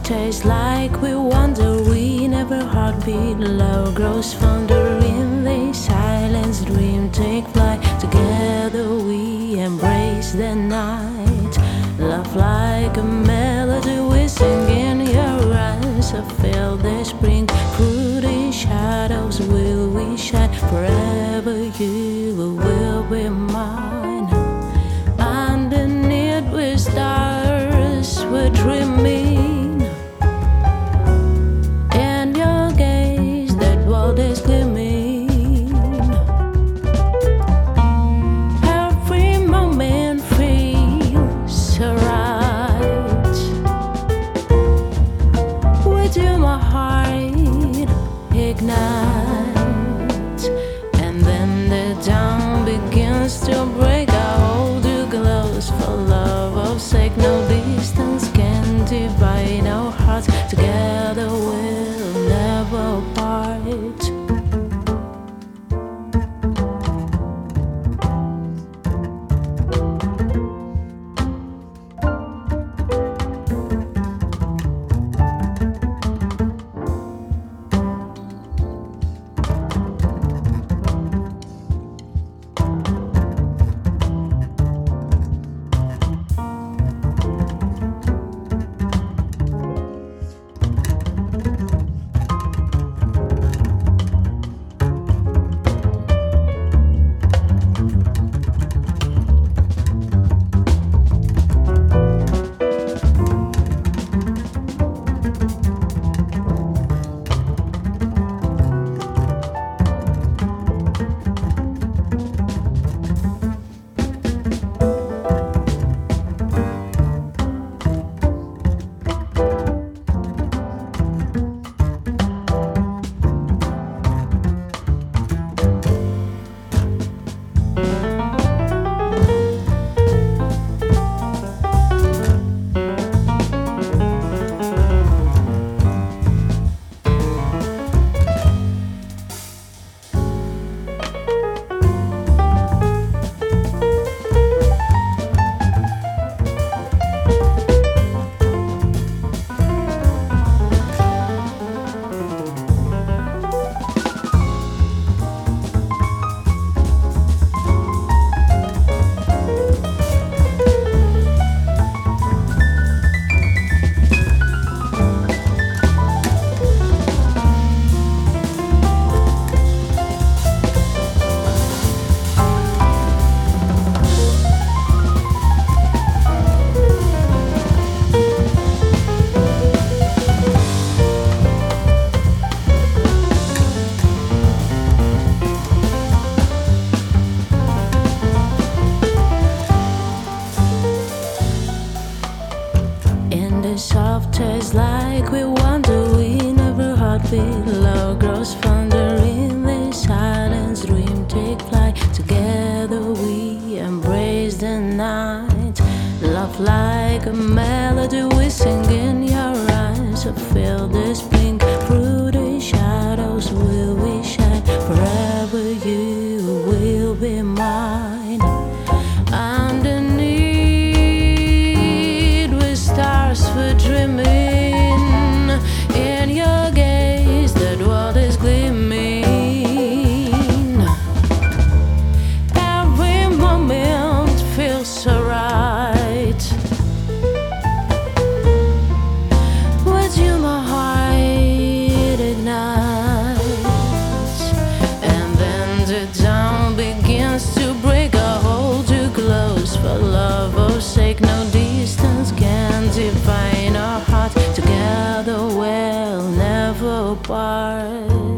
tastes like we wonder. We never heartbeat. Love grows fonder in the silence. Dream take flight. Together we embrace the night. Love like a melody we sing in your eyes. I feel the spring through the shadows. Will we shine forever? You will be mine. Underneath with stars we're dreaming. In your gaze that world is gleaming. Every moment feels so right. With you my heart ignites. And then the dawn begins to break. I hold you close for love's sake. No distance can divide our hearts. Together we'll never part. Soft taste like we wonder. We never heartbeat. Love grows fonder in the silence. Dream take flight. Together we embrace the night. Love like a melody we sing in your eyes. I feel this blink through the shadows. Will we shine forever? You will be mine. Underneath with stars we're dreaming. In your gaze that world is gleaming. Every moment feels so right. With you my heart ignites. And then the dawn begins to break. I hold you close for love's sake. No distance can define our hearts. Together we'll never part.